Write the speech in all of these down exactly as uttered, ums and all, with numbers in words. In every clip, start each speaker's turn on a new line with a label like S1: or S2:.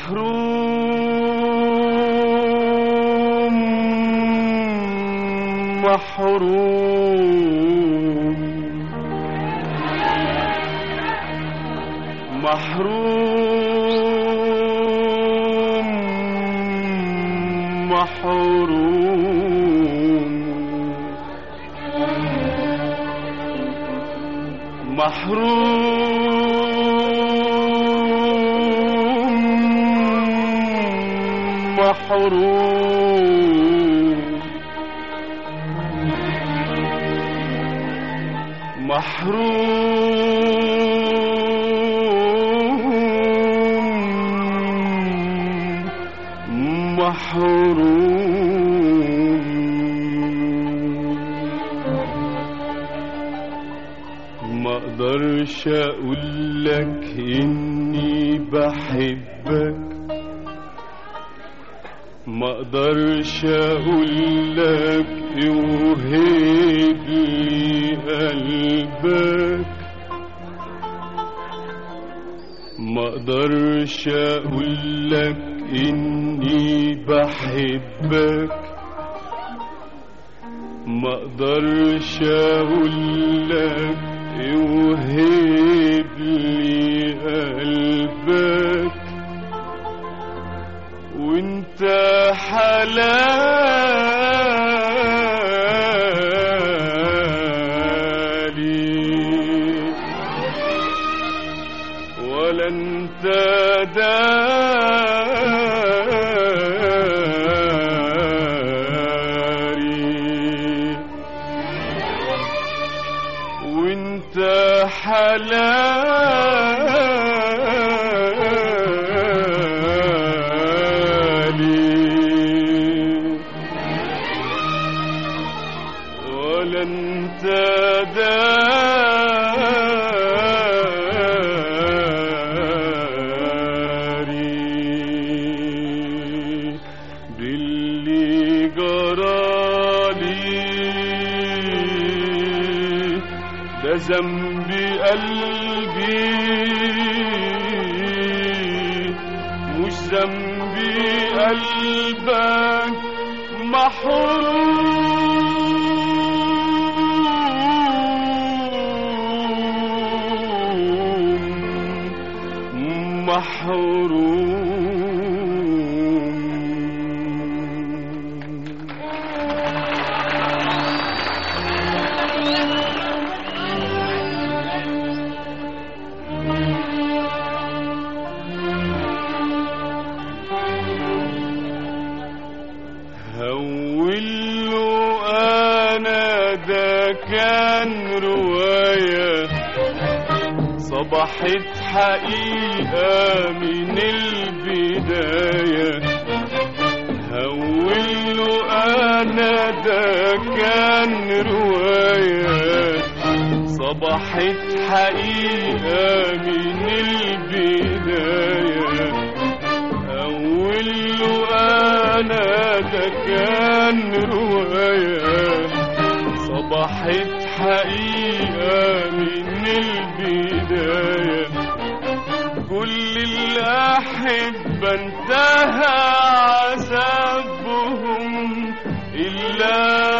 S1: محروم محروم محروم محروم محروم محروم محروم محروم ما اقدرش اقولك اني بحبك، ما اقدرش اقولك اوهب لي قلبك، ما اقدرش اقولك اني بحبك، ما اقدرش اقولك اوهب لي قلبك، وانت حلالي ولا انت داري، وانت حلالي ولا انت داري باللي جرالي، ده ذنبي قلبي مش ذنبي قلبك، محروم محروم هوله انا ده كان رواية صبحت حقيقة من البداية، هوله انا ده كان رواية صبحت حقيقة من البداية، هوله انا ده كان رواية صبحت حقيقة من البداية، كل الأحبة انتهى عذابهم إلا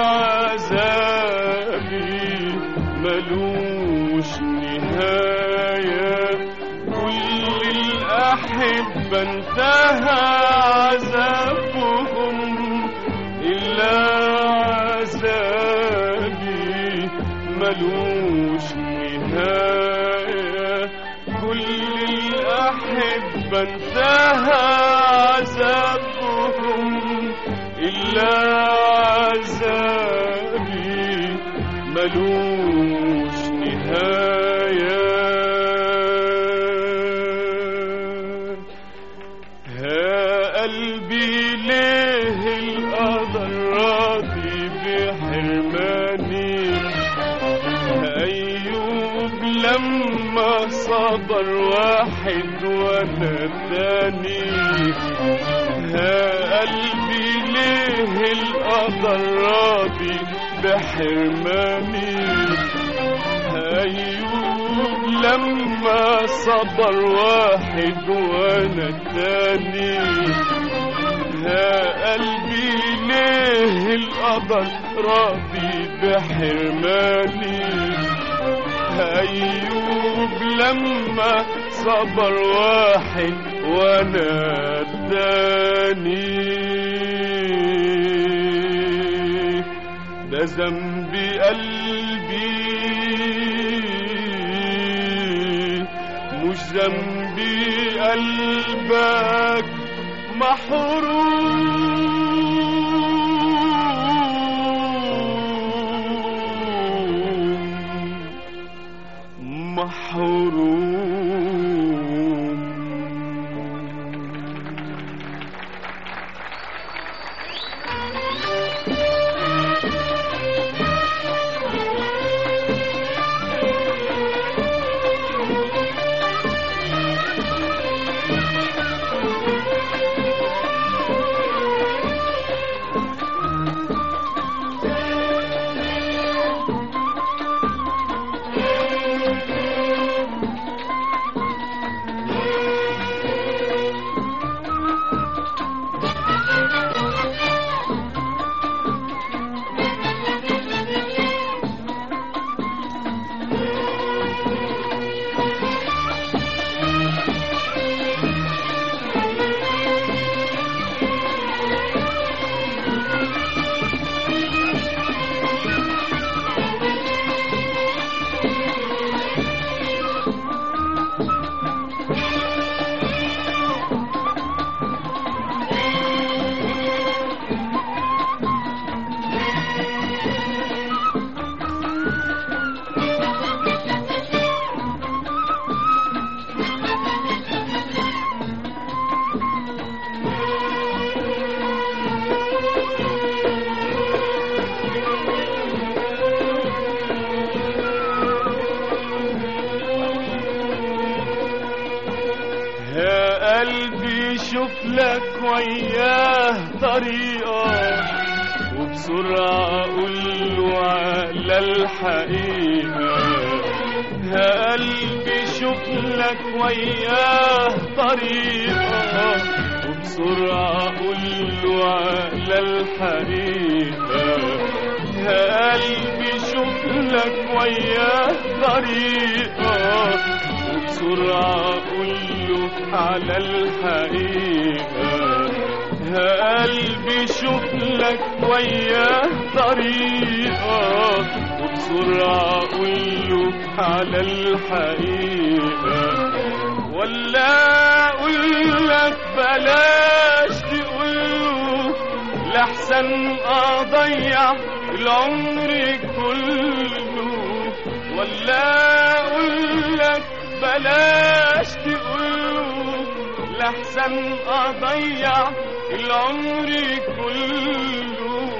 S1: عذابي ملوش نهاية، كل الأحبة انتهى عذابهم إلا عذابي ملوش نهاية، كل الأحبة انتهى عذابهم إلا عذابي ملوش نهاية. ها قلبي ليه القدر راضي بحرماني، أيوب لما صبر واحد وانا التاني، ها قلبي ليه القدر راضي بحرماني، أيوب لما صبر واحد وانا تاني. يا قلبي ليه القدر راضي بحرماني؟ أيوب لما صبر واحد وانا اداني. ده ذنبي قلبي مش ذنبي قلبك محروم محروم. شوف لك وياه طريقة وبسرعة قوله على الحقيقة. يا قلبي شوف لك وياه طريقة وبسرعة قوله على الحقيقة. يا قلبي شوف لك وياه طريقة وبسرعة قوله على الحقيقة. يا قلبي شوف لك وياه طريقة وبسرعة قوله على الحقيقة. ولا أقول لك بلاش تقوله لحسن أضيع العمر كله. ولا أقول لك بلاش تقوله لحسن أضيع العمر كله.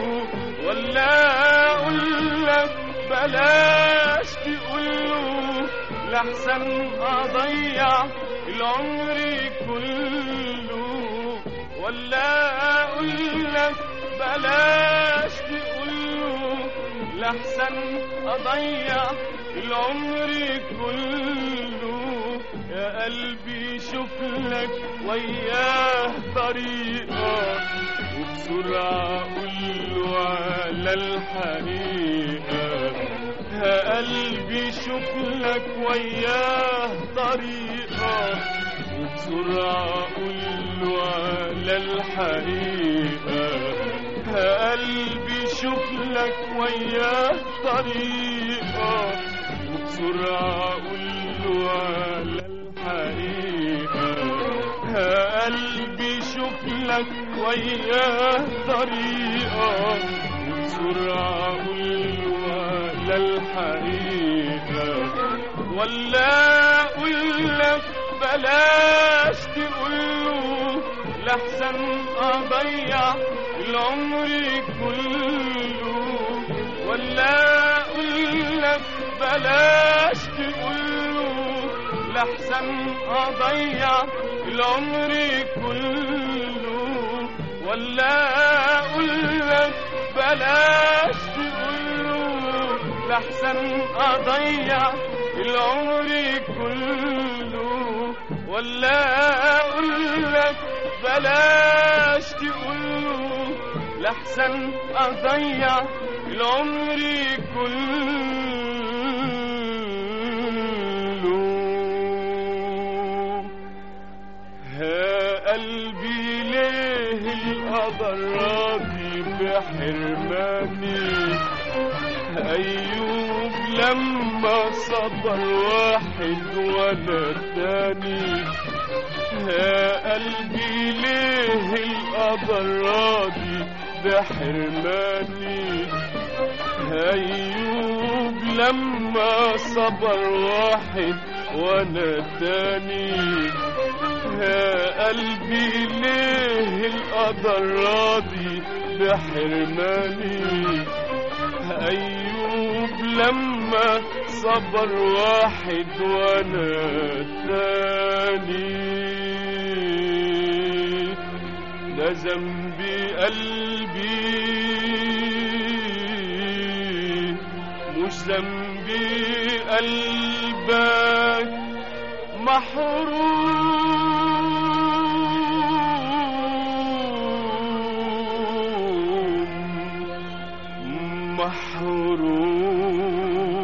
S1: ولا أقول لك بلاش تقوله لحسن أضيع العمر كله. ولا أقول لك بلاش تقوله لحسن أضيع العمر كله. يا قلبي شوف لك وياه طريقة وبسرعة قوله على الحقيقة. يا قلبي شوف لك وياه طريقة وبسرعة قوله على الحقيقة. يا قلبي شوف لك وياه طريقة وبسرعة قوله على الحقيقة. يا قلبي شوف لك وياه طريقة وبسرعة قوله على الحقيقة. ولا أقول لك بلاش تقوله لحسن أضيع العمر كله. ولا أقول لك بلاش تقوله لحسن أضيع العمر كله. ولا أقول لك بلاش تقوله لحسن أضيع العمر كله. ولا اقولك بلاش تقوله لحسن اضيع العمر كله. ها قلبي ليه القدر راضي بحرماني؟ أيوب لما صبر واحد ولا تاني. يا قلبي ليه القدر راضي بحرماني؟ أيوب لما صبر واحد ولا تاني. يا قلبي ليه القدر راضي بحرماني؟ أيوب لما صبر واحد وانا تاني. ده ذنبي قلبي مش ذنبي قلبك محروم محروم.